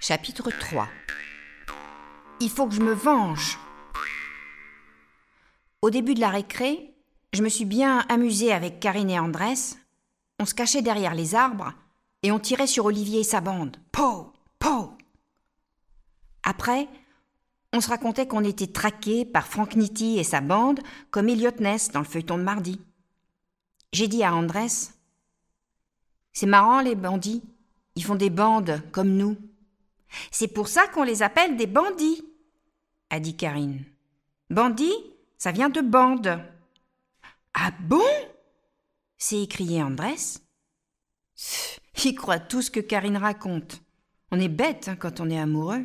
Chapitre 3. Il faut que je me venge. Au début de la récré, je me suis bien amusée avec Karine et Andrés. On se cachait derrière les arbres et on tirait sur Olivier et sa bande. Pow! Pow! Après, on se racontait qu'on était traqués par Frank Nitti et sa bande comme Elliot Ness dans le feuilleton de mardi. J'ai dit à Andrés: « C'est marrant les bandits, ils font des bandes comme nous. » « C'est pour ça qu'on les appelle des bandits, » a dit Karine. « Bandit, ça vient de bande. »« Ah bon ?» s'est écrié Andrés. Il croit tout ce que Karine raconte. On est bête quand on est amoureux.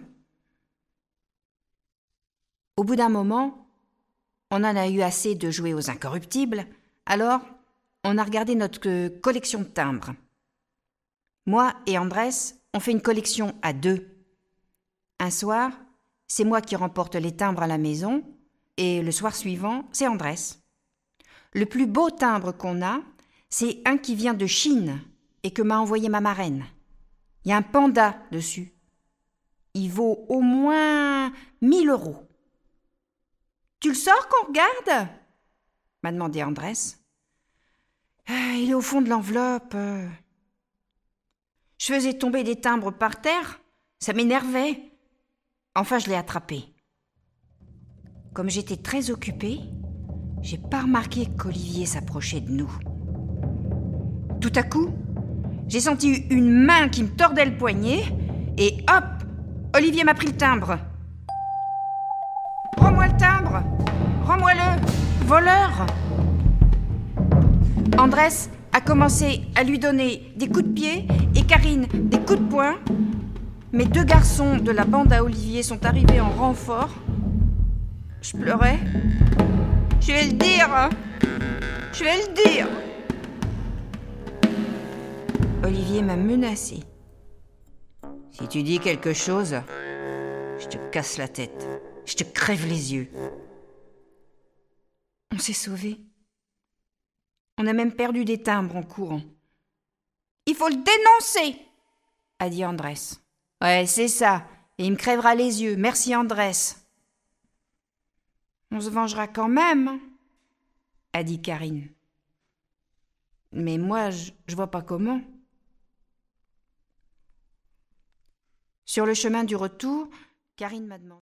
Au bout d'un moment, on en a eu assez de jouer aux incorruptibles, alors on a regardé notre collection de timbres. Moi et Andrés, on fait une collection à deux. Un soir, c'est moi qui remporte les timbres à la maison, et le soir suivant, c'est Andrés. Le plus beau timbre qu'on a, c'est un qui vient de Chine et que m'a envoyé ma marraine. Il y a un panda dessus. Il vaut au moins 1000 €. « Tu le sors qu'on regarde ?» m'a demandé Andrés. « Il est au fond de l'enveloppe. » Je faisais tomber des timbres par terre, ça m'énervait. Enfin, je l'ai attrapé. Comme j'étais très occupée, j'ai pas remarqué qu'Olivier s'approchait de nous. Tout à coup, j'ai senti une main qui me tordait le poignet et hop, Olivier m'a pris le timbre. « Rends-moi le timbre! Rends-moi-le! Voleur !» Andrés a commencé à lui donner des coups de pied et Karine des coups de poing. Mes deux garçons de la bande à Olivier sont arrivés en renfort. Je pleurais. « Je vais le dire, hein. Je vais le dire !» Olivier m'a menacé. « Si tu dis quelque chose, je te casse la tête. Je te crève les yeux. » On s'est sauvés. On a même perdu des timbres en courant. « Il faut le dénoncer !» a dit Andrés. « Ouais, c'est ça. Et il me crèvera les yeux. Merci Andrés. »« On se vengera quand même, » a dit Karine. « Mais moi, je vois pas comment. » Sur le chemin du retour, Karine m'a demandé